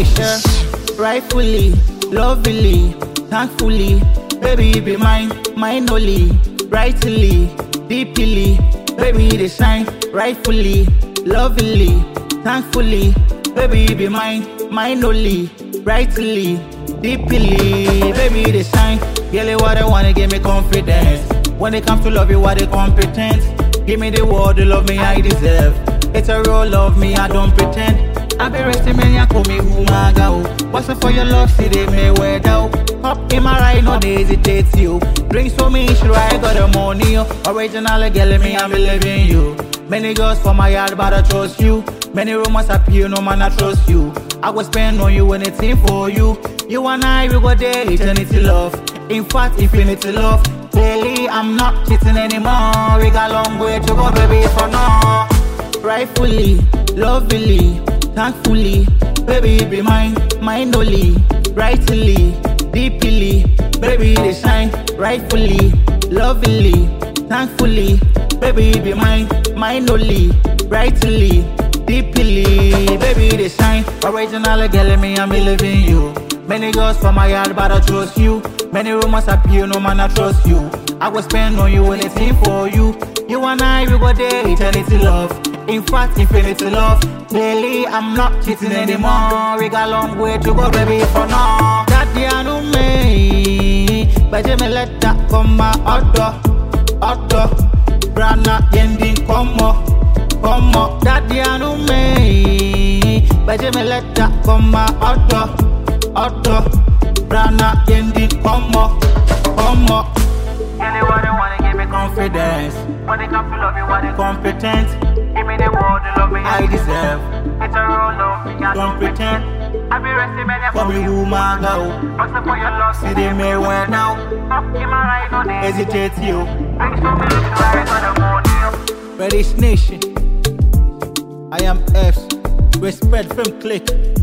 nation. Rightfully, lovingly, thankfully, baby you be mine, mine only. Rightly, deeply, baby you dey shine. Rightfully, lovingly, thankfully, baby you be mine, mine only. Rightly, deeply, baby you dey shine. Girl, what I wanna give me confidence. When it comes to love you, what the competence. Give me the word, the love me I deserve. It's a real love me, I don't pretend. I be resting me, ya call me Umaga. What's up for your love, see they may wear down. Up in my ride, no they hesitate you. Drinks for me, sure I got the money. Original girl, me, I'm believing you. Many girls for my yard, but I trust you. Many rumors appear, no man, I trust you. I will spend on you anything for you. You and I, we go there, eternity love. In fact, infinity love. Clearly, I'm not cheating anymore. We got a long way to go, baby, for now. Rightfully, lovingly, thankfully, baby, you be mine, mine only. Rightly, deeply, baby, you dey shine. Rightfully, lovingly, thankfully, baby, you be mine, mine only. Rightly, deeply, baby, you dey shine. Original girl, me, I'm believing you. Many girls from my yard, but I trust you. Many rumors appear, no man, I trust you. I will spend on you anything for you. You and I, we go there, eternity love. In fact, infinity love. Clearly, I'm not cheating anymore. We got a long way to go, baby, for now. Daddy, I know me. But me let that come my auto. Brana, yendi, come on. Daddy, I know me. But me let that come my auto. Brana, yendi, come on. Girl, what I wanna give me confidence. When it comes to love you, what it competent. Give me the word, the love me I deserve. It's a real love me, I don't pretend. I be resting, man, for me who my go. What's up for your love? See they may wear now. Up in my right, no they hesitate you. Brings for me, I got the money. Reddish Nation, I am F's. Respect from Click.